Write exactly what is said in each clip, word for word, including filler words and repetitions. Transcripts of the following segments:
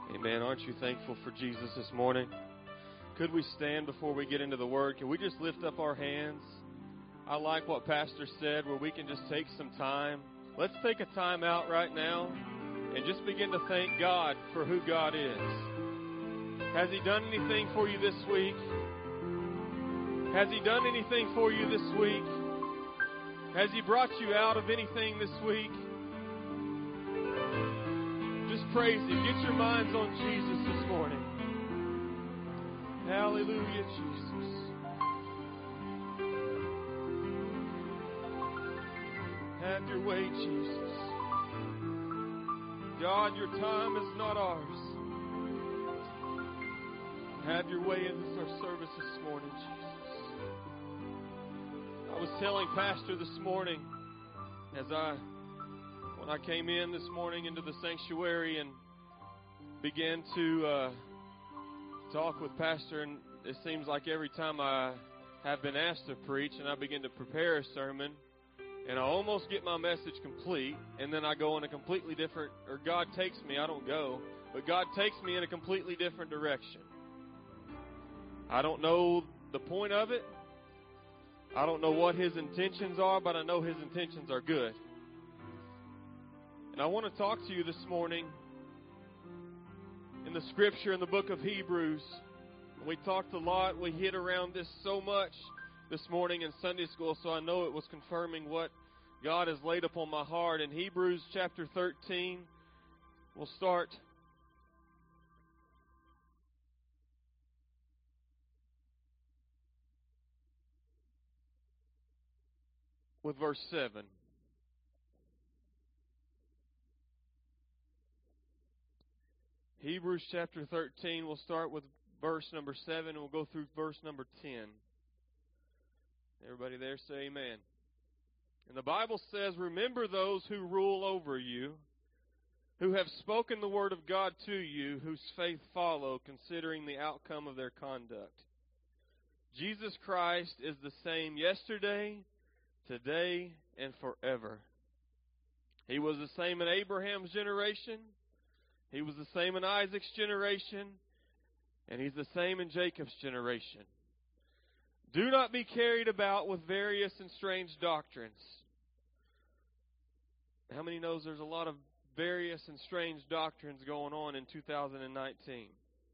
Amen. Aren't you thankful for Jesus this morning? Could we stand before we get into the Word? Can we just lift up our hands? I like what Pastor said, where we can just take some time. Let's take a time out right now and just begin to thank God for who God is. Has He done anything for you this week? Has He done anything for you this week? Has He brought you out of anything this week? Just praise Him. Get your minds on Jesus this morning. Hallelujah, Jesus. Have your way, Jesus. God, your time is not ours. Have your way in this our service this morning, Jesus. I was telling Pastor this morning as I When I came in this morning into the sanctuary and began to uh, talk with Pastor, and it seems like every time I have been asked to preach and I begin to prepare a sermon, and I almost get my message complete, and then I go in a completely different, or God takes me, I don't go, but God takes me in a completely different direction. I don't know the point of it. I don't know what His intentions are, but I know His intentions are good. And I want to talk to you this morning in the scripture in the book of Hebrews. We talked a lot. We hit around this so much this morning in Sunday school, so I know it was confirming what God has laid upon my heart. In Hebrews chapter thirteen, we'll start with verse seven. Hebrews chapter thirteen, we'll start with verse number seven, and we'll go through verse number ten. Everybody there say amen. And the Bible says, "Remember those who rule over you, who have spoken the word of God to you, whose faith follow, considering the outcome of their conduct. Jesus Christ is the same yesterday, today, and forever. He was the same in Abraham's generation. He was the same in Isaac's generation, and He's the same in Jacob's generation. Do not be carried about with various and strange doctrines." How many knows there's a lot of various and strange doctrines going on in two thousand nineteen?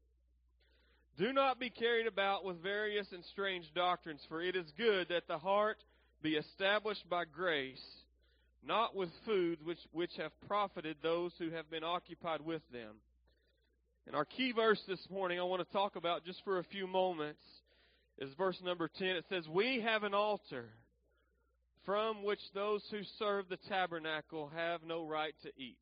"Do not be carried about with various and strange doctrines, for it is good that the heart be established by grace, not with foods which, which have profited those who have been occupied with them." And our key verse this morning I want to talk about just for a few moments is verse number ten. It says, "We have an altar from which those who serve the tabernacle have no right to eat."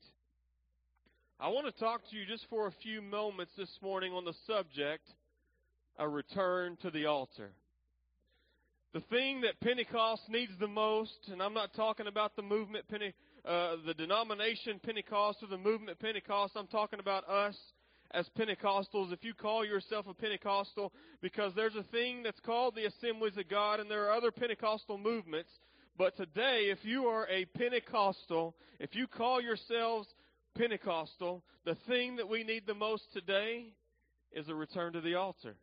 I want to talk to you just for a few moments this morning on the subject, a return to the altar. The thing that Pentecost needs the most, and I'm not talking about the movement, Pente, uh, the denomination Pentecost or the movement Pentecost. I'm talking about us as Pentecostals. If you call yourself a Pentecostal, because there's a thing that's called the Assemblies of God, and there are other Pentecostal movements. But today, if you are a Pentecostal, if you call yourselves Pentecostal, the thing that we need the most today is a return to the altar.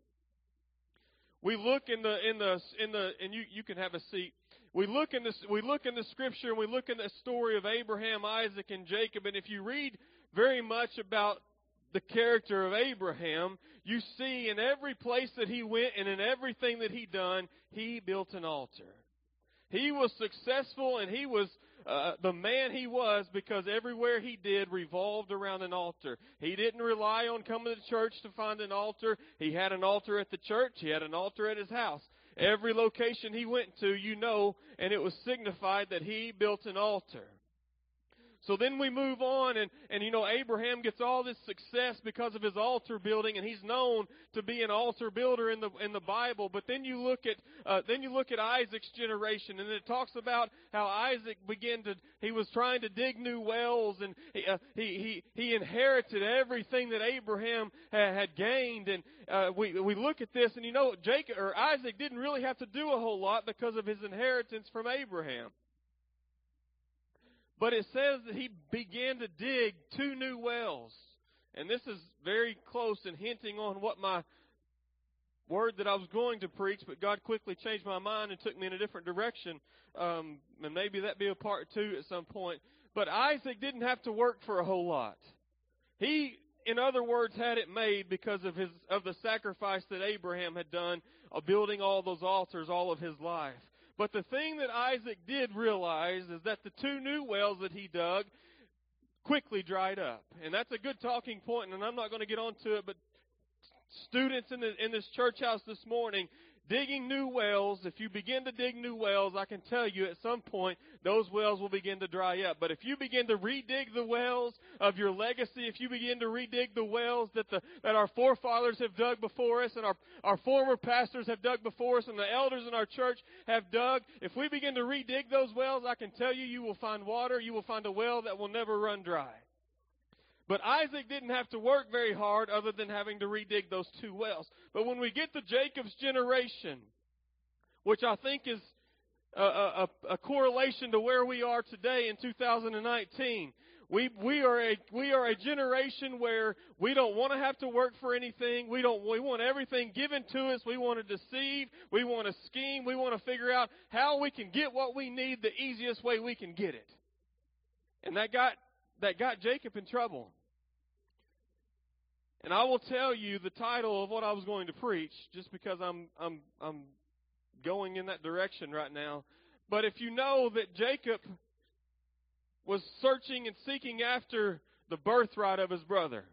We look in the in the in the and you, you can have a seat. We look in this we look in the scripture and we look in the story of Abraham, Isaac, and Jacob, and if you read very much about the character of Abraham, you see in every place that he went and in everything that he done, he built an altar. He was successful, and he was uh, the man he was because everywhere he did revolved around an altar. He didn't rely on coming to church to find an altar. He had an altar at the church. He had an altar at his house. Every location he went to, you know, and it was signified that he built an altar. So then we move on, and, and you know, Abraham gets all this success because of his altar building, and he's known to be an altar builder in the in the Bible. But then you look at uh, then you look at Isaac's generation, and it talks about how Isaac began to he was trying to dig new wells, and he uh, he, he he inherited everything that Abraham had, had gained. And uh, we we look at this, and you know, Jacob or Isaac didn't really have to do a whole lot because of his inheritance from Abraham. But it says that he began to dig two new wells. And this is very close and hinting on what my word that I was going to preach, but God quickly changed my mind and took me in a different direction. Um, and maybe that be a part two at some point. But Isaac didn't have to work for a whole lot. He, in other words, had it made because of his of the sacrifice that Abraham had done of building all those altars all of his life. But the thing that Isaac did realize is that the two new wells that he dug quickly dried up. And that's a good talking point, and I'm not going to get onto it, but students in, the, in this church house this morning, digging new wells, if you begin to dig new wells, I can tell you at some point those wells will begin to dry up. But if you begin to redig the wells of your legacy, if you begin to redig the wells that the that our forefathers have dug before us and our, our former pastors have dug before us and the elders in our church have dug, if we begin to redig those wells, I can tell you, you will find water, you will find a well that will never run dry. But Isaac didn't have to work very hard other than having to redig those two wells. But when we get to Jacob's generation, which I think is a, a, a correlation to where we are today in two thousand nineteen, we we are a we are a generation where we don't want to have to work for anything. We don't we want everything given to us. We want to deceive. We want to scheme. We want to figure out how we can get what we need the easiest way we can get it. And that got that got Jacob in trouble. And I will tell you the title of what I was going to preach, just because I'm I'm I'm going in that direction right now. But if you know that Jacob was searching and seeking after the birthright of his brother,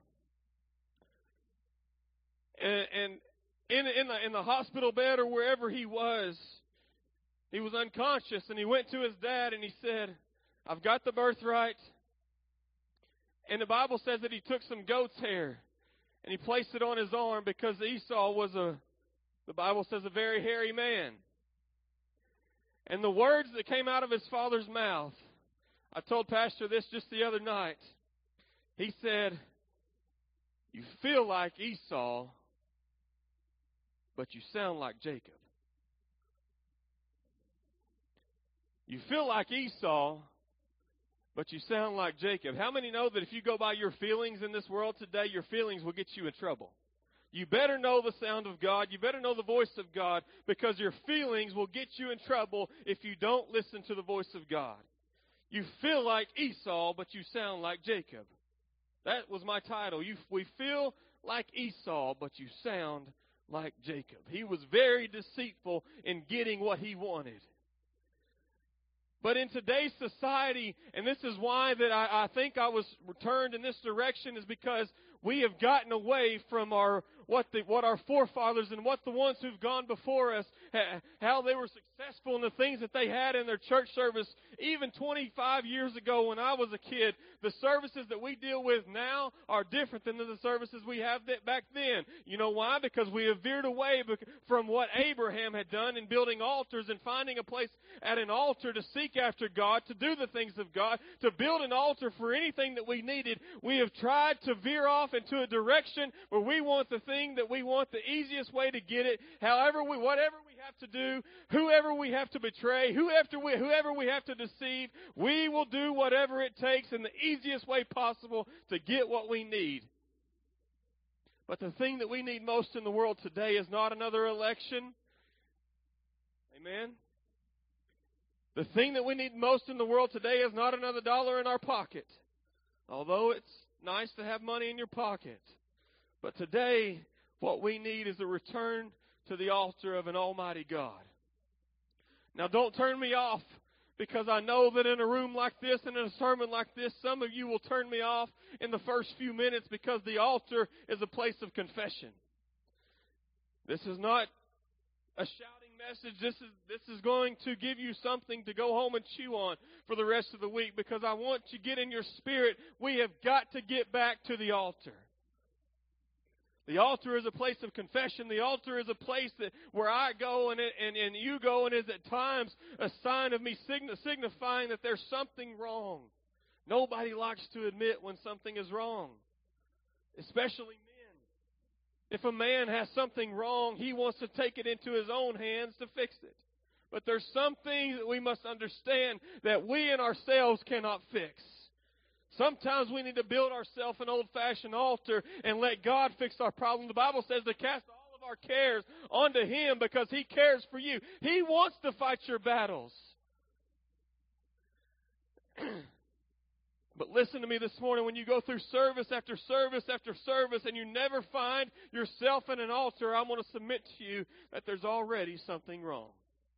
and, and in in the in the hospital bed or wherever he was, he was unconscious, and he went to his dad and he said, "I've got the birthright." And the Bible says that he took some goat's hair and he placed it on his arm because Esau was a, the Bible says, a very hairy man. And the words that came out of his father's mouth, I told Pastor this just the other night. He said, "You feel like Esau, but you sound like Jacob." You feel like Esau, but you sound like Jacob. How many know that if you go by your feelings in this world today, your feelings will get you in trouble? You better know the sound of God. You better know the voice of God, because your feelings will get you in trouble if you don't listen to the voice of God. You feel like Esau, but you sound like Jacob. That was my title. You, we feel like Esau, but you sound like Jacob. He was very deceitful in getting what he wanted. But in today's society, and this is why that I, I think I was turned in this direction, is because we have gotten away from our what the, what our forefathers and what the ones who've gone before us, how they were successful in the things that they had in their church service. Even twenty-five years ago when I was a kid, the services that we deal with now are different than the services we have back then. You know why? Because we have veered away from what Abraham had done in building altars and finding a place at an altar to seek after God, to do the things of God, to build an altar for anything that we needed. We have tried to veer off into a direction where we want the thing that we want, the easiest way to get it, however we, whatever we have to do, whoever we have to betray, whoever we, whoever we have to deceive, we will do whatever it takes in the easiest way possible to get what we need. But the thing that we need most in the world today is not another election. Amen? The thing that we need most in the world today is not another dollar in our pocket. Although it's nice to have money in your pocket. But today, what we need is a return to the altar of an almighty God. Now, don't turn me off, because I know that in a room like this and in a sermon like this, some of you will turn me off in the first few minutes, because the altar is a place of confession. This is not a shouting message. This is this is going to give you something to go home and chew on for the rest of the week, because I want you to get in your spirit. We have got to get back to the altar. The altar is a place of confession. The altar is a place that where I go and, it, and, and you go, and is at times a sign of me sign, signifying that there's something wrong. Nobody likes to admit when something is wrong, especially men. If a man has something wrong, he wants to take it into his own hands to fix it. But there's some things that we must understand that we in ourselves cannot fix. Sometimes we need to build ourselves an old-fashioned altar and let God fix our problem. The Bible says to cast all of our cares onto Him because He cares for you. He wants to fight your battles. But listen to me this morning, when you go through service after service after service and you never find yourself in an altar, I'm going to submit to you that there's already something wrong.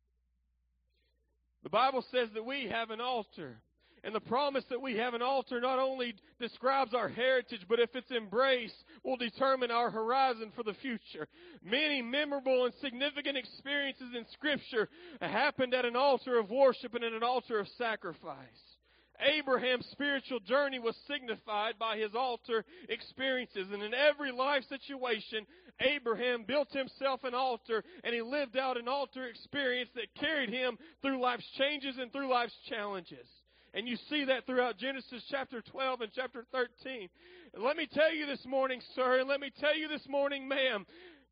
The Bible says that we have an altar. And the promise that we have an altar not only describes our heritage, but if it's embraced, will determine our horizon for the future. Many memorable and significant experiences in Scripture happened at an altar of worship and at an altar of sacrifice. Abraham's spiritual journey was signified by his altar experiences. And in every life situation, Abraham built himself an altar, and he lived out an altar experience that carried him through life's changes and through life's challenges. And you see that throughout Genesis chapter twelve and chapter thirteen. And let me tell you this morning, sir, and let me tell you this morning, ma'am,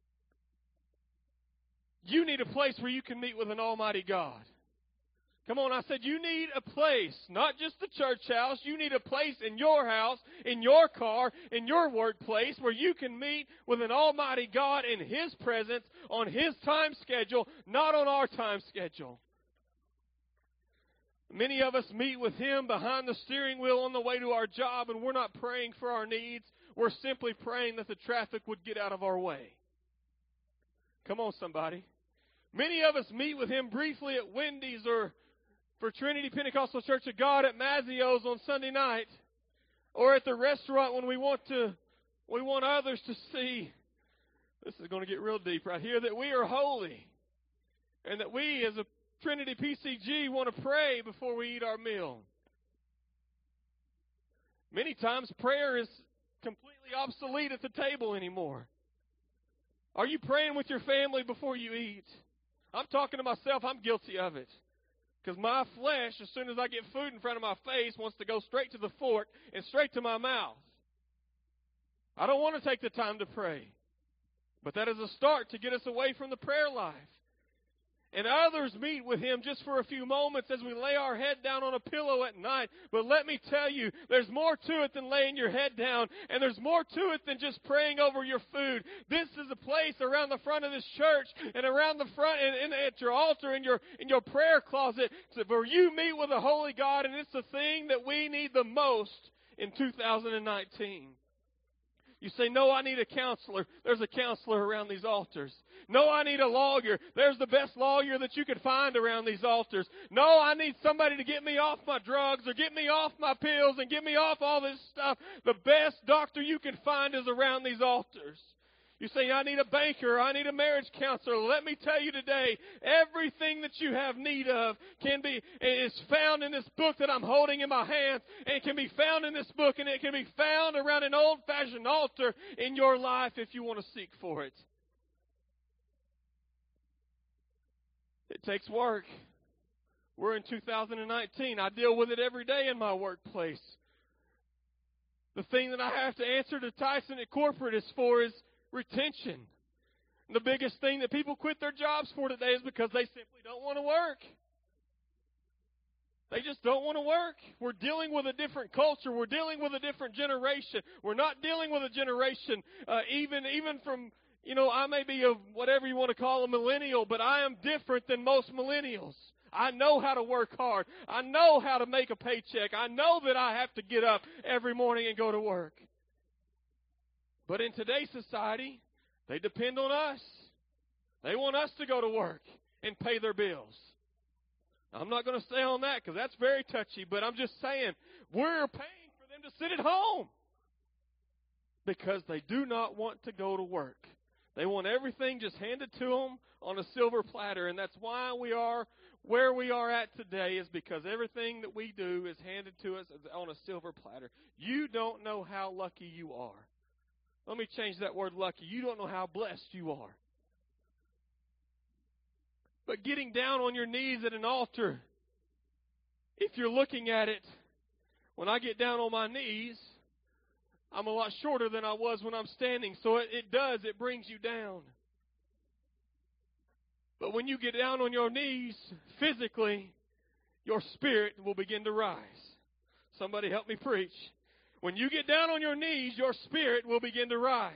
you need a place where you can meet with an almighty God. Come on, I said you need a place, not just the church house. You need a place in your house, in your car, in your workplace where you can meet with an almighty God in His presence on His time schedule, not on our time schedule. Many of us meet with Him behind the steering wheel on the way to our job, and we're not praying for our needs. We're simply praying that the traffic would get out of our way. Come on, somebody. Many of us meet with Him briefly at Wendy's or for Trinity Pentecostal Church of God at Mazzio's on Sunday night, or at the restaurant when we want to, we want others to see, this is going to get real deep right here, that we are holy, and that we as a Trinity P C G want to pray before we eat our meal. Many times prayer is completely obsolete at the table anymore. Are you praying with your family before you eat? I'm talking to myself, I'm guilty of it. Because my flesh, as soon as I get food in front of my face, wants to go straight to the fork and straight to my mouth. I don't want to take the time to pray. But that is a start to get us away from the prayer life. And others meet with Him just for a few moments as we lay our head down on a pillow at night. But let me tell you, there's more to it than laying your head down. And there's more to it than just praying over your food. This is a place around the front of this church and around the front and, and at your altar in your, in your prayer closet where you meet with a holy God. And it's the thing that we need the most in two thousand nineteen. You say, no, I need a counselor. There's a counselor around these altars. No, I need a lawyer. There's the best lawyer that you could find around these altars. No, I need somebody to get me off my drugs or get me off my pills and get me off all this stuff. The best doctor you can find is around these altars. You say, I need a banker, I need a marriage counselor. Let me tell you today, everything that you have need of can be, is found in this book that I'm holding in my hands, and it can be found in this book, and it can be found around an old-fashioned altar in your life if you want to seek for it. It takes work. We're in two thousand nineteen. I deal with it every day in my workplace. The thing that I have to answer to Tyson at corporate is for is retention. And the biggest thing that people quit their jobs for today is because they simply don't want to work. They just don't want to work. We're dealing with a different culture. We're dealing with a different generation. We're not dealing with a generation, uh, even even from, you know, I may be a whatever you want to call a millennial, but I am different than most millennials. I know how to work hard. I know how to make a paycheck. I know that I have to get up every morning and go to work. But in today's society, they depend on us. They want us to go to work and pay their bills. I'm not going to stay on that because that's very touchy, but I'm just saying we're paying for them to sit at home because they do not want to go to work. They want everything just handed to them on a silver platter, and that's why we are where we are at today is because everything that we do is handed to us on a silver platter. You don't know how lucky you are. Let me change that word lucky. You don't know how blessed you are. But getting down on your knees at an altar, if you're looking at it, when I get down on my knees, I'm a lot shorter than I was when I'm standing. So it, it does, it brings you down. But when you get down on your knees physically, your spirit will begin to rise. Somebody help me preach. When you get down on your knees, your spirit will begin to rise.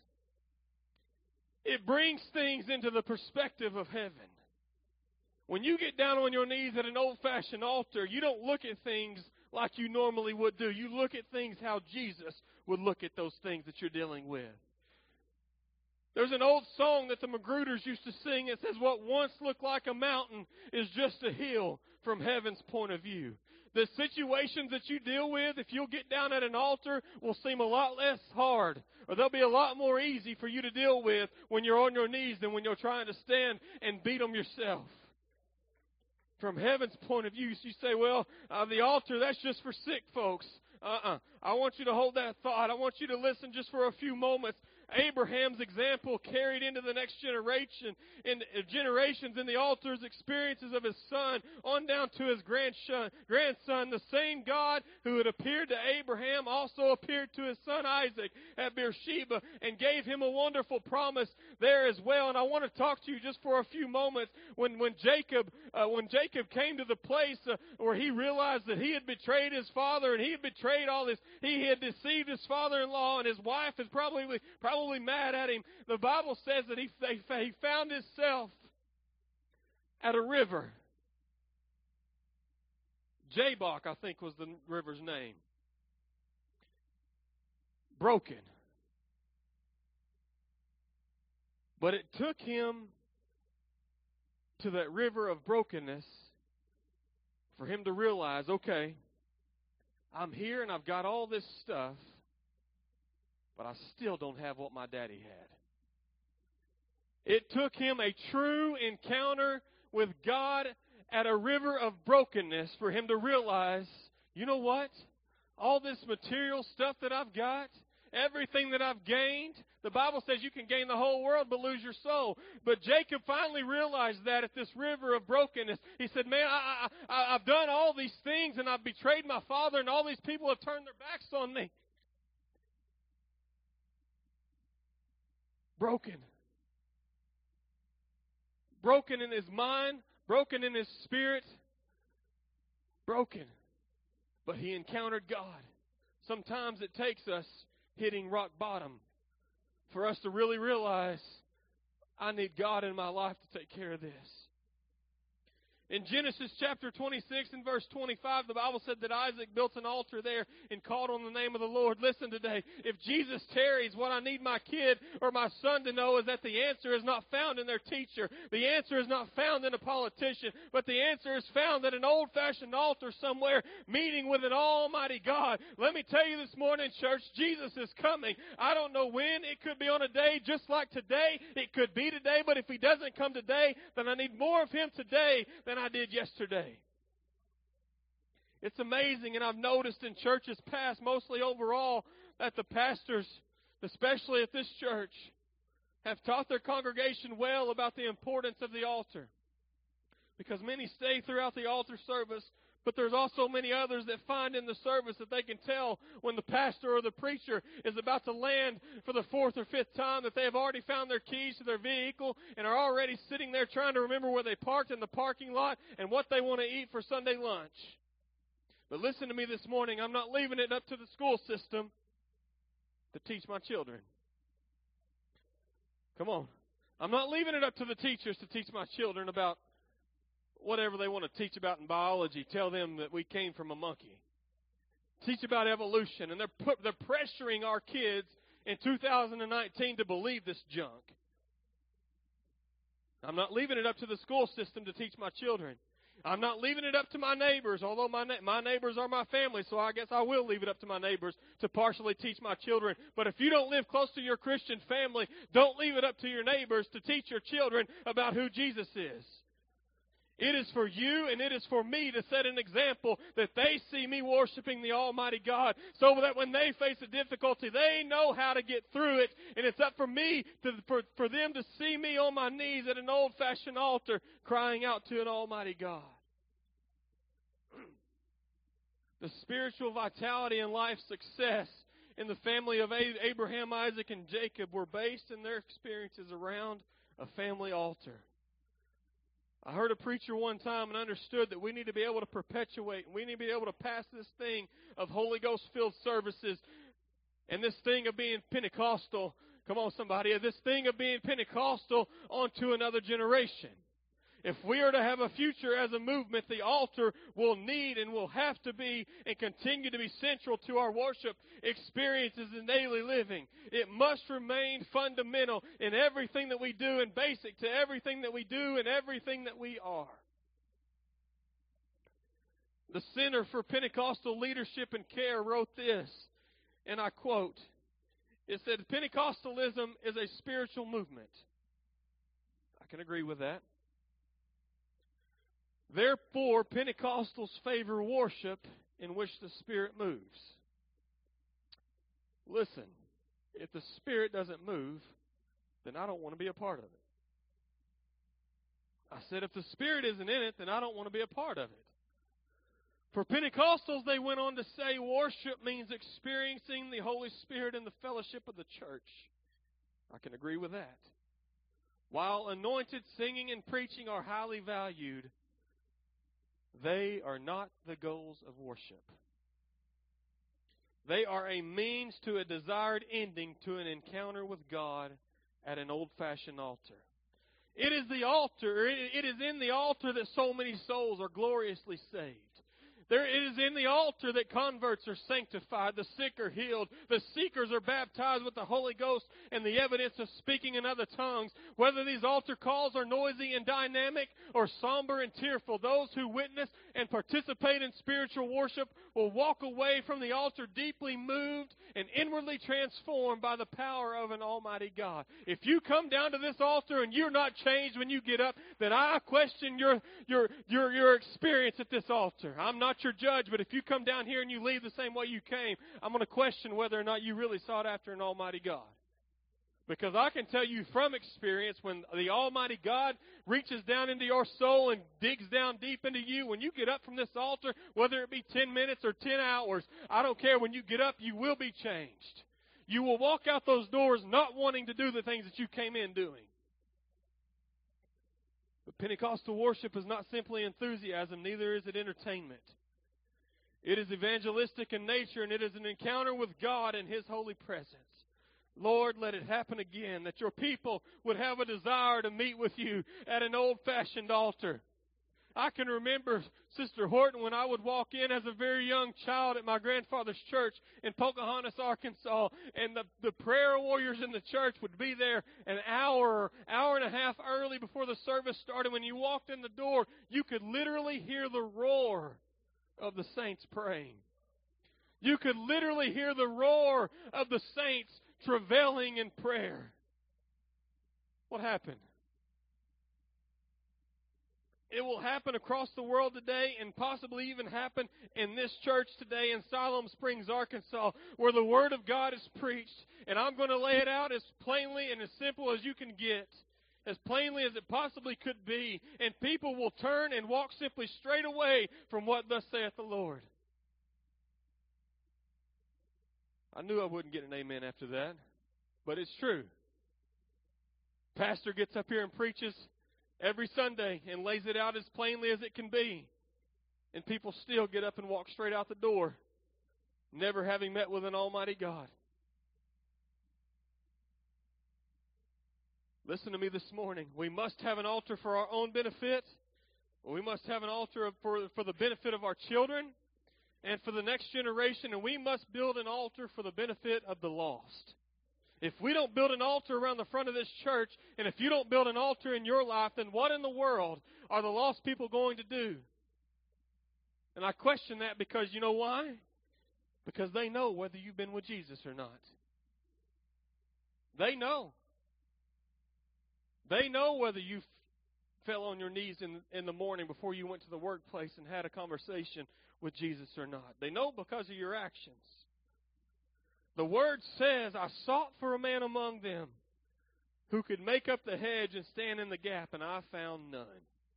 It brings things into the perspective of heaven. When you get down on your knees at an old-fashioned altar, you don't look at things like you normally would do. You look at things how Jesus would look at those things that you're dealing with. There's an old song that the Magruders used to sing. It says, what once looked like a mountain is just a hill from heaven's point of view. The situations that you deal with, if you'll get down at an altar, will seem a lot less hard. Or they'll be a lot more easy for you to deal with when you're on your knees than when you're trying to stand and beat them yourself. From heaven's point of view, you say, well, uh, the altar, that's just for sick folks. Uh-uh. I want you to hold that thought. I want you to listen just for a few moments. Abraham's example carried into the next generation, in uh, generations in the altar's experiences of his son, on down to his grandson. Grandson, the same God who had appeared to Abraham also appeared to his son Isaac at Beersheba and gave him a wonderful promise there as well. And I want to talk to you just for a few moments when when Jacob uh, when Jacob came to the place uh, where he realized that he had betrayed his father and he had betrayed all this. He had deceived his father-in-law, and his wife is probably probably Probably mad at him. The Bible says that he, he found himself at a river. Jabbok, I think, was the river's name. Broken. But it took him to that river of brokenness for him to realize, okay, I'm here and I've got all this stuff, but I still don't have what my daddy had. It took him a true encounter with God at a river of brokenness for him to realize, you know what? All this material stuff that I've got, everything that I've gained, the Bible says you can gain the whole world but lose your soul. But Jacob finally realized that at this river of brokenness. He said, man, I, I, I've done all these things and I've betrayed my father and all these people have turned their backs on me. Broken. Broken in his mind, broken in his spirit, broken. But he encountered God. Sometimes it takes us hitting rock bottom for us to really realize, I need God in my life to take care of this. In Genesis chapter twenty-six and verse twenty-five, the Bible said that Isaac built an altar there and called on the name of the Lord. Listen today, if Jesus tarries, what I need my kid or my son to know is that the answer is not found in their teacher. The answer is not found in a politician, but the answer is found at an old-fashioned altar somewhere, meeting with an almighty God. Let me tell you this morning, church, Jesus is coming. I don't know when. It could be on a day just like today. It could be today, but if He doesn't come today, then I need more of Him today than I did yesterday. It's amazing, and I've noticed in churches past, mostly overall, that the pastors, especially at this church, have taught their congregation well about the importance of the altar. Because many stay throughout the altar service, but there's also many others that find in the service that they can tell when the pastor or the preacher is about to land for the fourth or fifth time that they have already found their keys to their vehicle and are already sitting there trying to remember where they parked in the parking lot and what they want to eat for Sunday lunch. But listen to me this morning. I'm not leaving it up to the school system to teach my children. Come on. I'm not leaving it up to the teachers to teach my children about whatever they want to teach about in biology. Tell them that we came from a monkey. Teach about evolution. And they're put, they're pressuring our kids in two thousand nineteen to believe this junk. I'm not leaving it up to the school system to teach my children. I'm not leaving it up to my neighbors, although my na- my neighbors are my family, so I guess I will leave it up to my neighbors to partially teach my children. But if you don't live close to your Christian family, don't leave it up to your neighbors to teach your children about who Jesus is. It is for you and it is for me to set an example that they see me worshiping the Almighty God so that when they face a difficulty, they know how to get through it. And it's up for me, to, for, for them to see me on my knees at an old-fashioned altar crying out to an Almighty God. The spiritual vitality and life success in the family of Abraham, Isaac, and Jacob were based in their experiences around a family altar. I heard a preacher one time and understood that we need to be able to perpetuate, we need to be able to pass this thing of Holy Ghost-filled services and this thing of being Pentecostal, come on somebody, this thing of being Pentecostal onto another generation. If we are to have a future as a movement, the altar will need and will have to be and continue to be central to our worship experiences in daily living. It must remain fundamental in everything that we do and basic to everything that we do and everything that we are. The Center for Pentecostal Leadership and Care wrote this, and I quote, it said, Pentecostalism is a spiritual movement. I can agree with that. Therefore, Pentecostals favor worship in which the Spirit moves. Listen, if the Spirit doesn't move, then I don't want to be a part of it. I said, if the Spirit isn't in it, then I don't want to be a part of it. For Pentecostals, they went on to say worship means experiencing the Holy Spirit in the fellowship of the church. I can agree with that. While anointed singing and preaching are highly valued, they are not the goals of worship. They are a means to a desired ending to an encounter with God at an old-fashioned altar. It is the altar, it is in the altar that so many souls are gloriously saved. There, it is in the altar that converts are sanctified, the sick are healed, the seekers are baptized with the Holy Ghost and the evidence of speaking in other tongues. Whether these altar calls are noisy and dynamic or somber and tearful, those who witness and participate in spiritual worship will walk away from the altar deeply moved and inwardly transformed by the power of an almighty God. If you come down to this altar and you're not changed when you get up, then I question your your your your experience at this altar. I'm not your judge, but if you come down here and you leave the same way you came, I'm going to question whether or not you really sought after an almighty God. Because I can tell you from experience, when the almighty God reaches down into your soul and digs down deep into you, when you get up from this altar, whether it be ten minutes or ten hours, I don't care. When you get up, you will be changed. You will walk out those doors not wanting to do the things that you came in doing. But Pentecostal worship is not simply enthusiasm, neither is it entertainment. It is evangelistic in nature, and it is an encounter with God in His holy presence. Lord, let it happen again, that your people would have a desire to meet with you at an old-fashioned altar. I can remember, Sister Horton, when I would walk in as a very young child at my grandfather's church in Pocahontas, Arkansas, and the, the prayer warriors in the church would be there an hour, hour and a half early before the service started. When you walked in the door, you could literally hear the roar of the saints praying. You could literally hear the roar of the saints travailing in prayer. What happened? It will happen across the world today and possibly even happen in this church today in Siloam Springs, Arkansas, where the Word of God is preached. And I'm going to lay it out as plainly and as simple as you can get, as plainly as it possibly could be. And people will turn and walk simply straight away from what thus saith the Lord. I knew I wouldn't get an amen after that, but it's true. Pastor gets up here and preaches every Sunday and lays it out as plainly as it can be. And people still get up and walk straight out the door, never having met with an almighty God. Listen to me this morning. We must have an altar for our own benefit. We must have an altar for, for the benefit of our children and for the next generation. And we must build an altar for the benefit of the lost. If we don't build an altar around the front of this church, and if you don't build an altar in your life, then what in the world are the lost people going to do? And I question that because you know why? Because they know whether you've been with Jesus or not. They know. They know whether you fell on your knees in, in the morning before you went to the workplace and had a conversation with Jesus or not. They know because of your actions. The Word says, I sought for a man among them who could make up the hedge and stand in the gap, and I found none.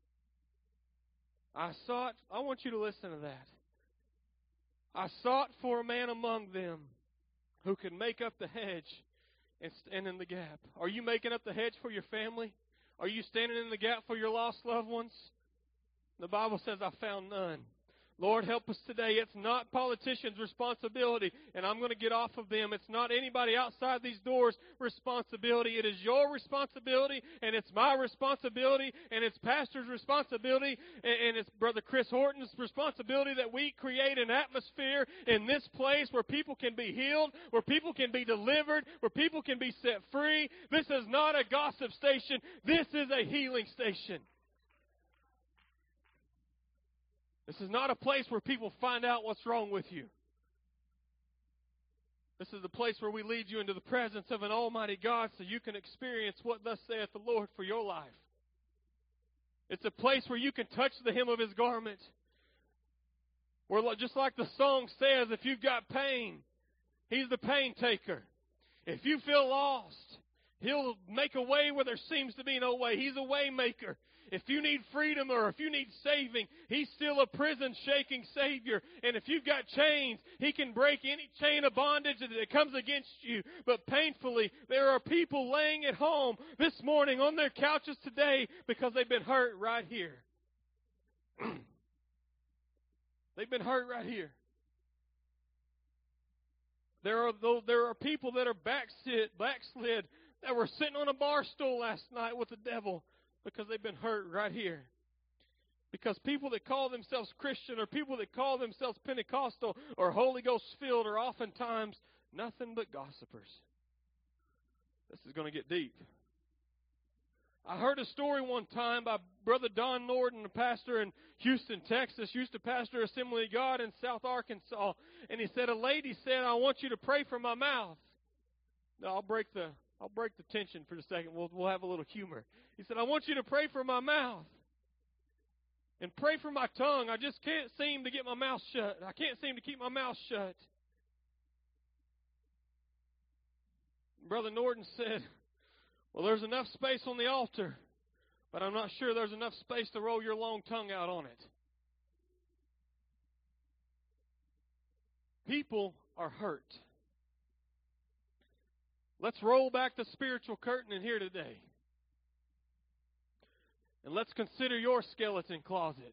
I sought, I want you to listen to that. I sought for a man among them who could make up the hedge and stand in the gap. Are you making up the hedge for your family? Are you standing in the gap for your lost loved ones? The Bible says, I found none. Lord, help us today. It's not politicians' responsibility, and I'm going to get off of them. It's not anybody outside these doors' responsibility. It is your responsibility, and it's my responsibility, and it's Pastor's responsibility, and it's Brother Chris Horton's responsibility that we create an atmosphere in this place where people can be healed, where people can be delivered, where people can be set free. This is not a gossip station. This is a healing station. This is not a place where people find out what's wrong with you. This is the place where we lead you into the presence of an almighty God so you can experience what thus saith the Lord for your life. It's a place where you can touch the hem of His garment. Where, just like the song says, if you've got pain, He's the pain taker. If you feel lost, He'll make a way where there seems to be no way. He's a way maker. If you need freedom or if you need saving, He's still a prison-shaking Savior. And if you've got chains, He can break any chain of bondage that comes against you. But painfully, there are people laying at home this morning on their couches today because they've been hurt right here. They've been hurt right here. There are there are people that are backslid, backslid that were sitting on a bar stool last night with the devil because they've been hurt right here. Because people that call themselves Christian or people that call themselves Pentecostal or Holy Ghost filled are oftentimes nothing but gossipers. This is going to get deep. I heard a story one time by Brother Don Norton, a pastor in Houston, Texas, used to pastor Assembly of God in South Arkansas. And he said, a lady said, I want you to pray for my mouth. Now, I'll break the I'll break the tension for a second. We'll, we'll have a little humor. He said, I want you to pray for my mouth. And pray for my tongue. I just can't seem to get my mouth shut. I can't seem to keep my mouth shut. Brother Norton said, well, there's enough space on the altar, but I'm not sure there's enough space to roll your long tongue out on it. People are hurt. Let's roll back the spiritual curtain in here today. And let's consider your skeleton closet.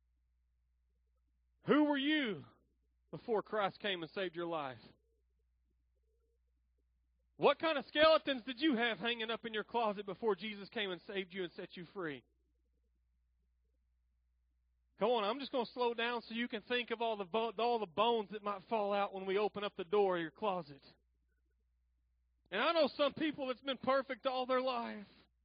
Who were you before Christ came and saved your life? What kind of skeletons did you have hanging up in your closet before Jesus came and saved you and set you free? Come on, I'm just going to slow down so you can think of all the bo- all the bones that might fall out when we open up the door of your closet. And I know some people that's been perfect all their life.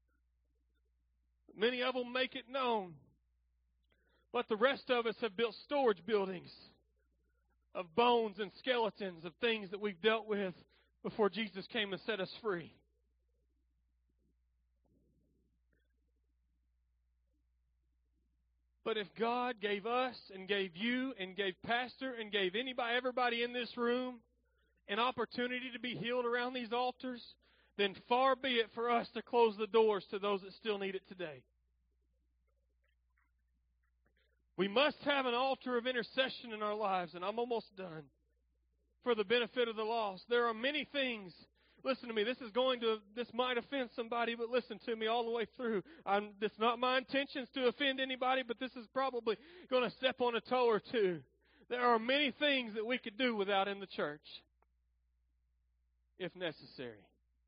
Many of them make it known. But the rest of us have built storage buildings of bones and skeletons of things that we've dealt with before Jesus came and set us free. But if God gave us and gave you and gave Pastor and gave anybody, everybody in this room an opportunity to be healed around these altars, then far be it for us to close the doors to those that still need it today. We must have an altar of intercession in our lives, and I'm almost done, for the benefit of the lost. There are many things. Listen to me. This is going to, this might offend somebody, but listen to me all the way through. I'm, it's not my intentions to offend anybody, but this is probably going to step on a toe or two. There are many things that we could do without in the church, if necessary.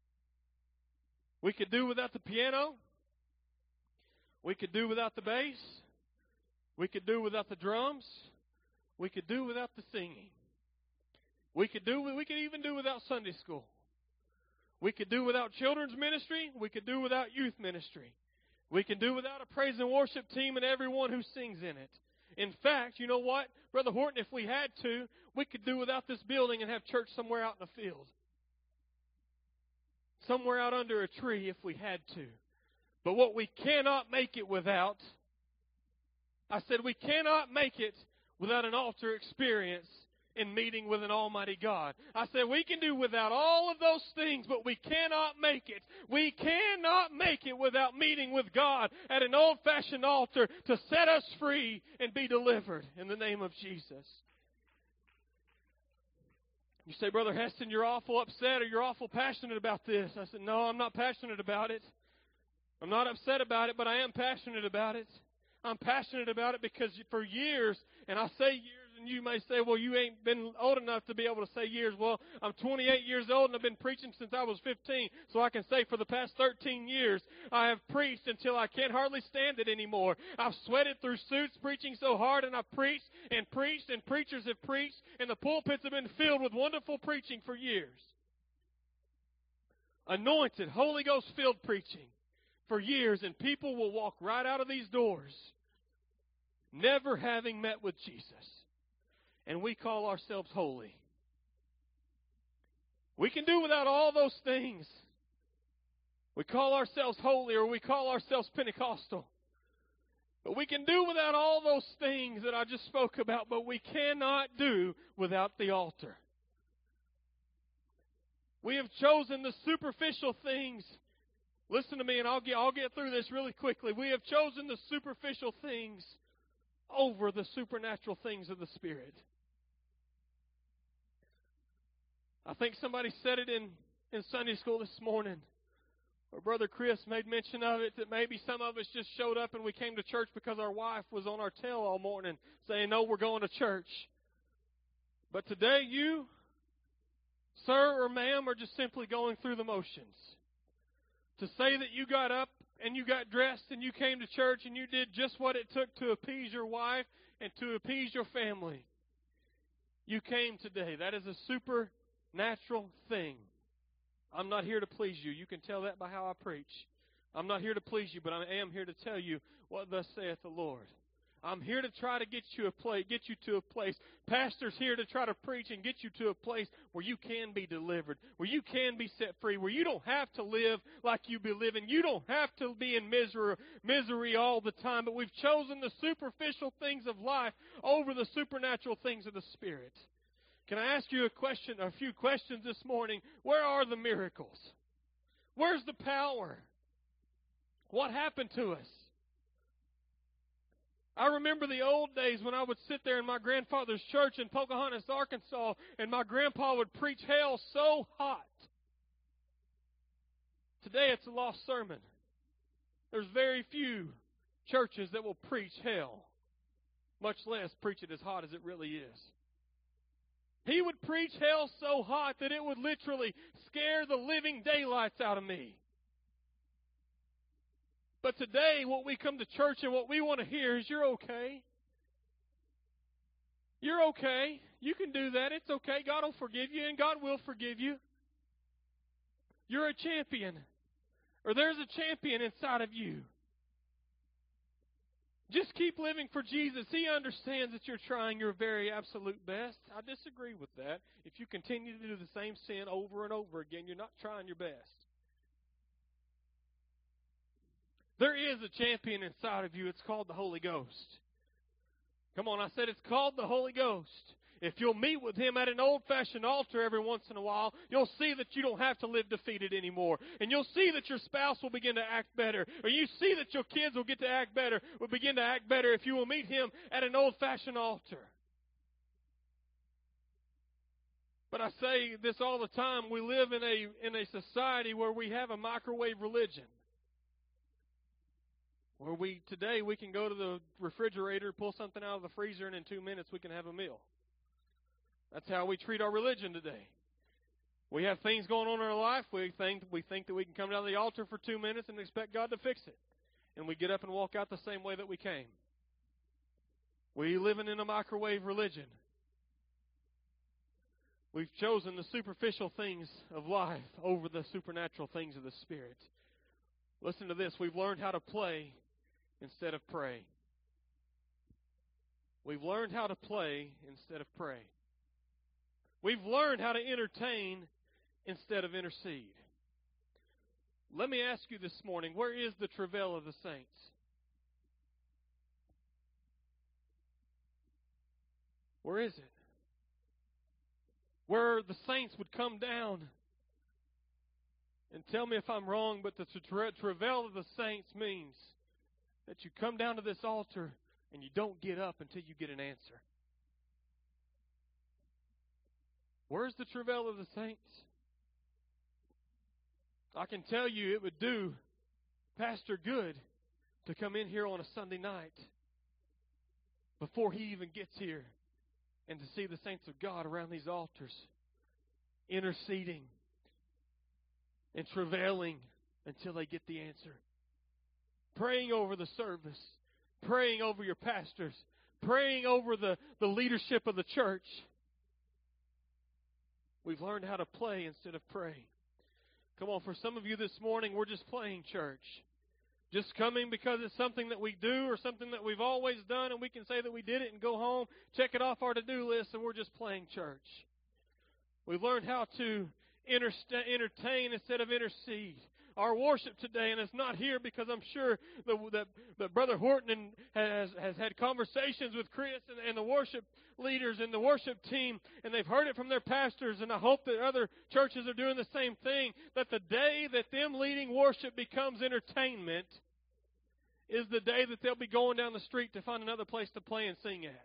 We could do without the piano. We could do without the bass. We could do without the drums. We could do without the singing. We could do. We could even do without Sunday school. We could do without children's ministry. We could do without youth ministry. We can do without a praise and worship team and everyone who sings in it. In fact, you know what, Brother Horton, if we had to, we could do without this building and have church somewhere out in the field. Somewhere out under a tree if we had to. But what we cannot make it without, I said we cannot make it without an altar experience in meeting with an almighty God. I said we can do without all of those things, but we cannot make it. We cannot make it without meeting with God at an old-fashioned altar to set us free and be delivered in the name of Jesus. You say, Brother Heston, you're awful upset or you're awful passionate about this. I said, no, I'm not passionate about it. I'm not upset about it, but I am passionate about it. I'm passionate about it because for years, and I say years, and you may say, well, you ain't been old enough to be able to say years. Well, I'm twenty-eight years old, and I've been preaching since I was fifteen. So I can say for the past thirteen years, I have preached until I can't hardly stand it anymore. I've sweated through suits preaching so hard, and I've preached and preached, and preachers have preached, and the pulpits have been filled with wonderful preaching for years. Anointed, Holy Ghost-filled preaching for years, and people will walk right out of these doors never having met with Jesus. And we call ourselves holy. We can do without all those things. We call ourselves holy, or we call ourselves Pentecostal. But we can do without all those things that I just spoke about, but we cannot do without the altar. We have chosen the superficial things. Listen to me, and I'll get, I'll get through this really quickly. We have chosen the superficial things over the supernatural things of the Spirit. I think somebody said it in, in Sunday school this morning, or Brother Chris made mention of it, that maybe some of us just showed up and we came to church because our wife was on our tail all morning saying, no, we're going to church. But today you, sir or ma'am, are just simply going through the motions. To say that you got up and you got dressed and you came to church and you did just what it took to appease your wife and to appease your family. You came today. That is a supernatural thing. I'm not here to please you. You can tell that by how I preach. I'm not here to please you, but I am here to tell you what thus saith the Lord. I'm here to try to get you a place, get you to a place. Pastor's here to try to preach and get you to a place where you can be delivered, where you can be set free, where you don't have to live like you be living. You don't have to be in misery, misery all the time. But we've chosen the superficial things of life over the supernatural things of the Spirit. Can I ask you a question, a few questions this morning? Where are the miracles? Where's the power? What happened to us? I remember the old days when I would sit there in my grandfather's church in Pocahontas, Arkansas, and my grandpa would preach hell so hot. Today it's a lost sermon. There's very few churches that will preach hell, much less preach it as hot as it really is. He would preach hell so hot that it would literally scare the living daylights out of me. But today, what we come to church and what we want to hear is, you're okay. You're okay. You can do that. It's okay. God will forgive you, and God will forgive you. You're a champion. Or there's a champion inside of you. Just keep living for Jesus. He understands that you're trying your very absolute best. I disagree with that. If you continue to do the same sin over and over again, you're not trying your best. There is a champion inside of you. It's called the Holy Ghost. Come on, I said it's called the Holy Ghost. If you'll meet with Him at an old-fashioned altar every once in a while, you'll see that you don't have to live defeated anymore. And you'll see that your spouse will begin to act better. Or you see that your kids will get to act better, will begin to act better if you will meet Him at an old-fashioned altar. But I say this all the time. We live in a, in a society where we have a microwave religion. Where we, today, we can go to the refrigerator, pull something out of the freezer, and in two minutes we can have a meal. That's how we treat our religion today. We have things going on in our life. We think, we think that we can come down to the altar for two minutes and expect God to fix it. And we get up and walk out the same way that we came. We're living in a microwave religion. We've chosen the superficial things of life over the supernatural things of the Spirit. Listen to this. We've learned how to play instead of pray. We've learned how to play instead of pray. We've learned how to entertain instead of intercede. Let me ask you this morning, where is the travail of the saints? Where is it? Where the saints would come down, and tell me if I'm wrong, but the tra- travail of the saints means that you come down to this altar and you don't get up until you get an answer. Where's the travail of the saints? I can tell you it would do Pastor Good to come in here on a Sunday night before he even gets here and to see the saints of God around these altars interceding and travailing until they get the answer. Praying over the service, praying over your pastors, praying over the, the leadership of the church. We've learned how to play instead of pray. Come on, for some of you this morning, we're just playing church. Just coming because it's something that we do or something that we've always done, and we can say that we did it and go home, check it off our to-do list, and we're just playing church. We've learned how to entertain instead of intercede. Our worship today, and it's not here because I'm sure that, that, that Brother Horton has, has had conversations with Chris and, and the worship leaders and the worship team, and they've heard it from their pastors, and I hope that other churches are doing the same thing, that the day that them leading worship becomes entertainment is the day that they'll be going down the street to find another place to play and sing at.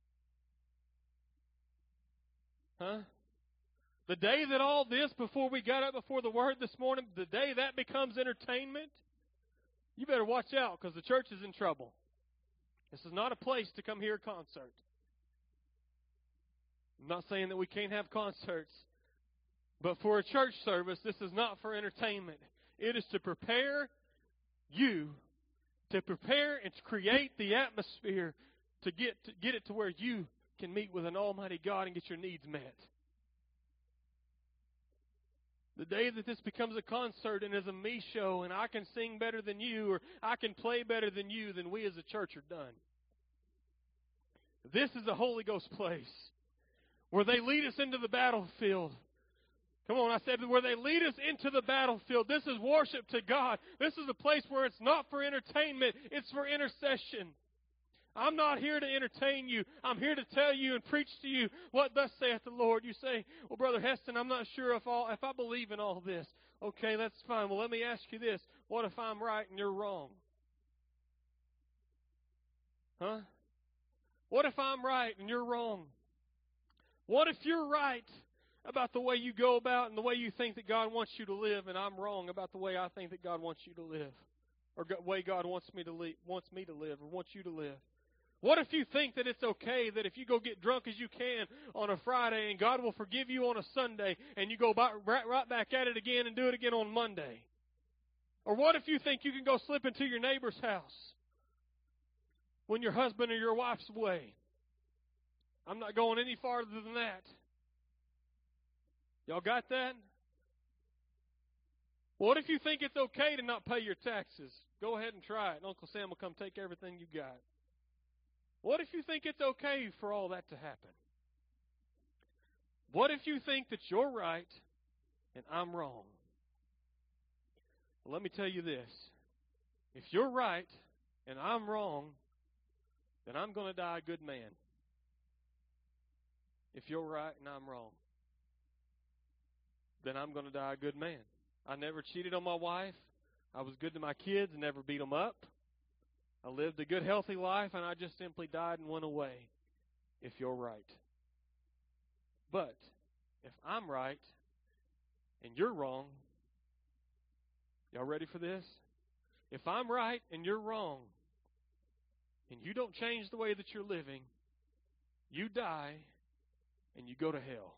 Huh? The day that all this, before we got up before the Word this morning, the day that becomes entertainment, you better watch out because the church is in trouble. This is not a place to come hear a concert. I'm not saying that we can't have concerts, but for a church service, this is not for entertainment. It is to prepare you, to prepare and to create the atmosphere to get to get it to where you can meet with an almighty God and get your needs met. The day that this becomes a concert and is a me show and I can sing better than you or I can play better than you, then we as a church are done. This is a Holy Ghost place where they lead us into the battlefield. Come on, I said where they lead us into the battlefield. This is worship to God. This is a place where it's not for entertainment, it's for intercession. I'm not here to entertain you. I'm here to tell you and preach to you what thus saith the Lord. You say, well, Brother Heston, I'm not sure if all, if I believe in all this. Okay, that's fine. Well, let me ask you this. What if I'm right and you're wrong? Huh? What if I'm right and you're wrong? What if you're right about the way you go about and the way you think that God wants you to live, and I'm wrong about the way I think that God wants you to live, or the way God wants me to live, wants me to live, or wants you to live? What if you think that it's okay that if you go get drunk as you can on a Friday and God will forgive you on a Sunday and you go by, right, right back at it again and do it again on Monday? Or what if you think you can go slip into your neighbor's house when your husband or your wife's away? I'm not going any farther than that. Y'all got that? What if you think it's okay to not pay your taxes? Go ahead and try it, and Uncle Sam will come take everything you got. What if you think it's okay for all that to happen? What if you think that you're right and I'm wrong? Well, let me tell you this. If you're right and I'm wrong, then I'm going to die a good man. If you're right and I'm wrong, then I'm going to die a good man. I never cheated on my wife. I was good to my kids and never beat them up. I lived a good, healthy life, and I just simply died and went away, if you're right. But if I'm right and you're wrong, y'all ready for this? If I'm right and you're wrong, and you don't change the way that you're living, you die and you go to hell.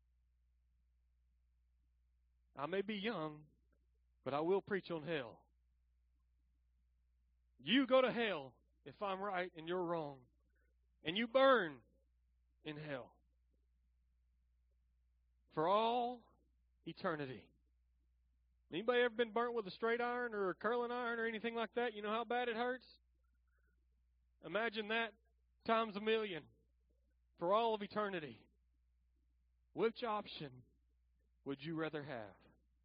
I may be young, but I will preach on hell. You go to hell if I'm right and you're wrong. And you burn in hell for all eternity. Anybody ever been burnt with a straight iron or a curling iron or anything like that? You know how bad it hurts? Imagine that times a million for all of eternity. Which option would you rather have?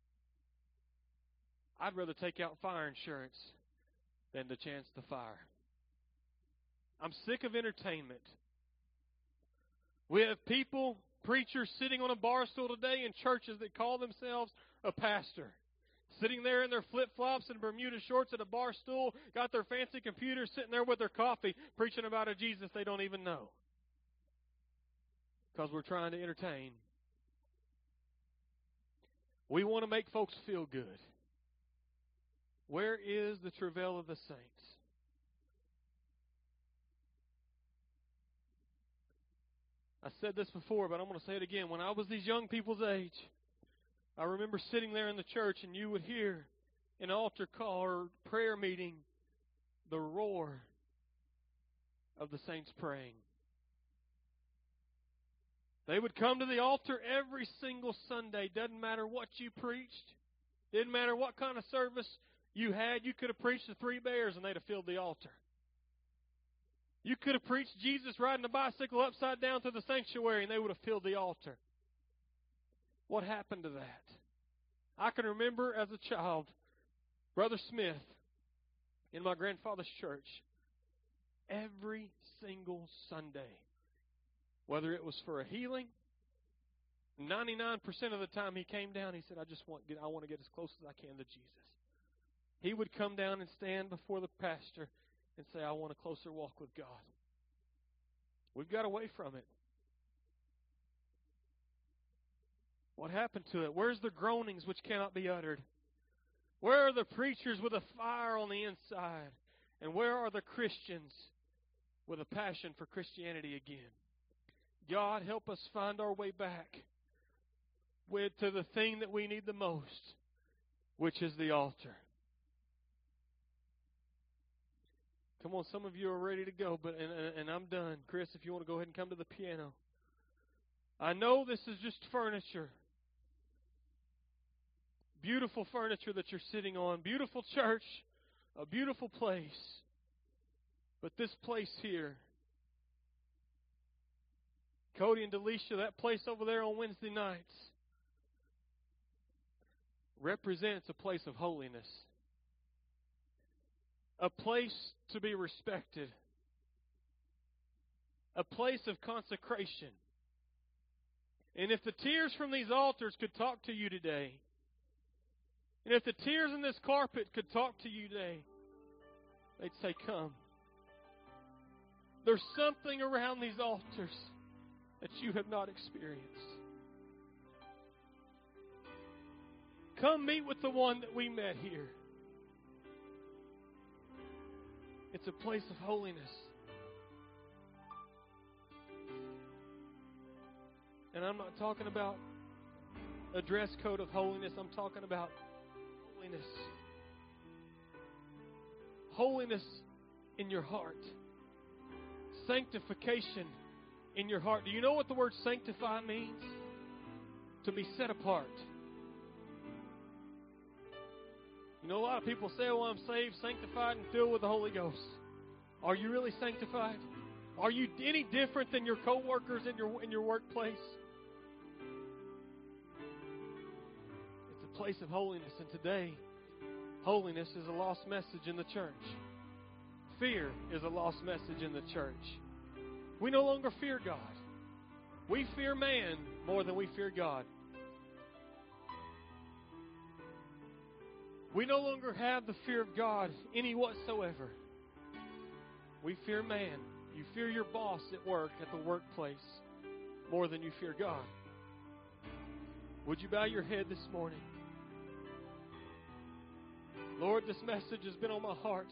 I'd rather take out fire insurance than to chance the fire. I'm sick of entertainment. We have people, preachers, sitting on a bar stool today in churches that call themselves a pastor. Sitting there in their flip-flops and Bermuda shorts at a bar stool, got their fancy computer, sitting there with their coffee, preaching about a Jesus they don't even know. Because we're trying to entertain. We want to make folks feel good. Where is the travail of the saints? I said this before, but I'm going to say it again. When I was these young people's age, I remember sitting there in the church and you would hear an altar call or prayer meeting, the roar of the saints praying. They would come to the altar every single Sunday. Doesn't matter what you preached. Didn't matter what kind of service you had. You could have preached the three bears and they'd have filled the altar. You could have preached Jesus riding a bicycle upside down through the sanctuary and they would have filled the altar. What happened to that? I can remember as a child, Brother Smith in my grandfather's church, every single Sunday, whether it was for a healing, ninety-nine percent of the time he came down, he said, I just want, I want to get as close as I can to Jesus. He would come down and stand before the pastor and say, I want a closer walk with God. We've got away from it. What happened to it? Where's the groanings which cannot be uttered? Where are the preachers with a fire on the inside? And where are the Christians with a passion for Christianity again? God, help us find our way back with, to the thing that we need the most, which is the altar. Come on, some of you are ready to go, but and, and I'm done. Chris, if you want to go ahead and come to the piano. I know this is just furniture. Beautiful furniture that you're sitting on. Beautiful church. A beautiful place. But this place here, Cody and Delisha, that place over there on Wednesday nights, represents a place of holiness. A place to be respected. A place of consecration. And if the tears from these altars could talk to you today, and if the tears in this carpet could talk to you today, they'd say, come. There's something around these altars that you have not experienced. Come meet with the one that we met here. It's a place of holiness. And I'm not talking about a dress code of holiness. I'm talking about holiness. Holiness in your heart. Sanctification in your heart. Do you know what the word sanctify means? To be set apart. You know, a lot of people say, well, I'm saved, sanctified, and filled with the Holy Ghost. Are you really sanctified? Are you any different than your co-workers in your, in your workplace? It's a place of holiness, and today, holiness is a lost message in the church. Fear is a lost message in the church. We no longer fear God. We fear man more than we fear God. We no longer have the fear of God any whatsoever. We fear man. You fear your boss at work, at the workplace, more than you fear God. Would you bow your head this morning? Lord, this message has been on my heart.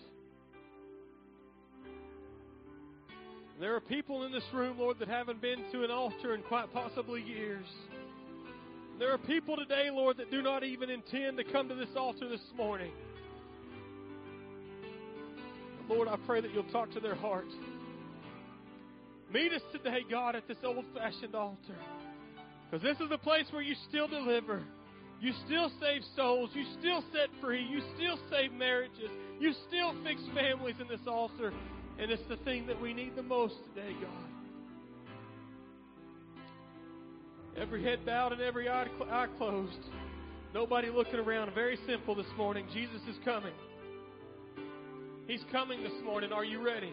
There are people in this room, Lord, that haven't been to an altar in quite possibly years. There are people today, Lord, that do not even intend to come to this altar this morning. Lord, I pray that you'll talk to their heart. Meet us today, God, at this old-fashioned altar. Because this is a place where you still deliver. You still save souls. You still set free. You still save marriages. You still fix families in this altar. And it's the thing that we need the most today, God. Every head bowed and every eye, eye closed. Nobody looking around. Very simple this morning. Jesus is coming. He's coming this morning. Are you ready?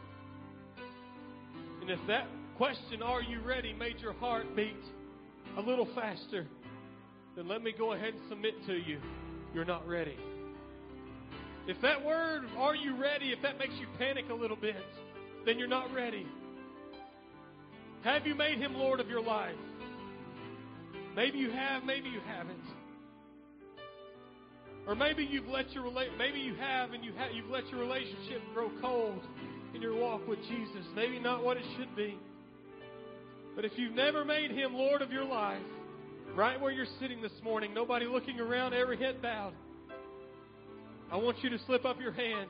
And if that question, are you ready, made your heart beat a little faster, then let me go ahead and submit to you. You're not ready. If that word, are you ready, if that makes you panic a little bit, then you're not ready. Have you made Him Lord of your life? Maybe you have, maybe you haven't. Or maybe you've let your rela- maybe you have and you ha- you've let your relationship grow cold in your walk with Jesus. Maybe not what it should be. But if you've never made Him Lord of your life, right where you're sitting this morning, nobody looking around, every head bowed, I want you to slip up your hand.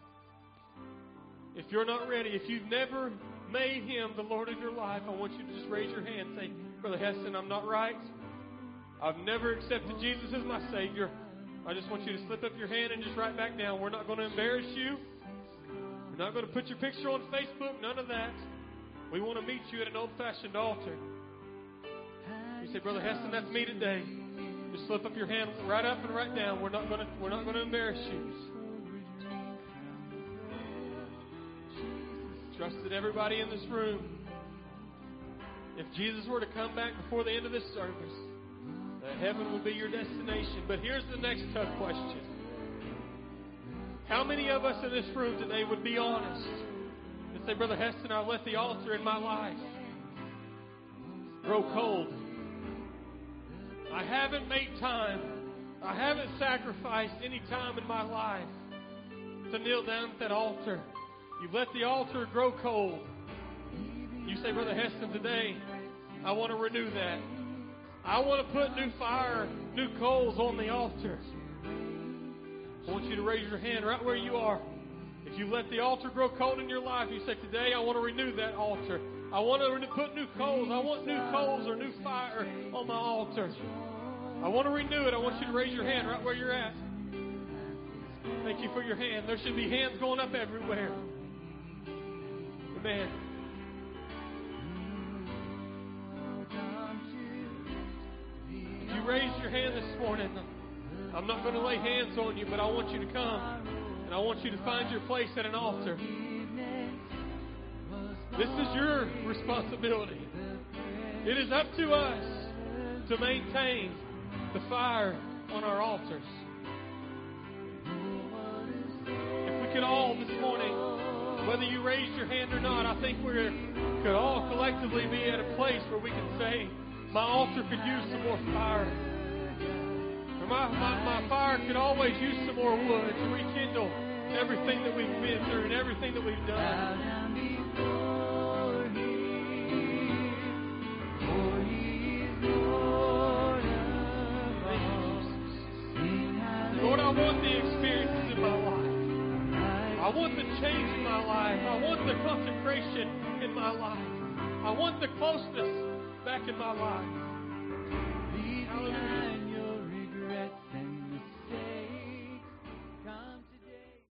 If you're not ready, if you've never made Him the Lord of your life, I want you to just raise your hand and say, Brother Heston, I'm not right. I've never accepted Jesus as my Savior. I just want you to slip up your hand and just write back down. We're not going to embarrass you. We're not going to put your picture on Facebook. None of that. We want to meet you at an old-fashioned altar. You say, Brother Heston, that's me today. Just slip up your hand right up and right down. We're not going to, we're not going to embarrass you. Trust that everybody in this room, if Jesus were to come back before the end of this service, that heaven will be your destination. But here's the next tough question. How many of us in this room today would be honest and say, Brother Heston, I let the altar in my life grow cold. I haven't made time. I haven't sacrificed any time in my life to kneel down at that altar. You've let the altar grow cold. You say, Brother Heston, today I want to renew that. I want to put new fire, new coals on the altar. I want you to raise your hand right where you are. If you let the altar grow cold in your life, you say, today I want to renew that altar. I want to put new coals. I want new coals or new fire on my altar. I want to renew it. I want you to raise your hand right where you're at. Thank you for your hand. There should be hands going up everywhere. Amen. If you raised your hand this morning, I'm not going to lay hands on you, but I want you to come and I want you to find your place at an altar. This is your responsibility. It is up to us to maintain the fire on our altars. If we could all this morning, whether you raised your hand or not, I think we could all collectively be at a place where we can say, my altar could use some more fire. Or my, my, my fire could always use some more wood to rekindle everything that we've been through and everything that we've done. Lord, I want the experiences in my life. I want the change in my life. I want the consecration in my life. I want the closeness back in my life. Hallelujah.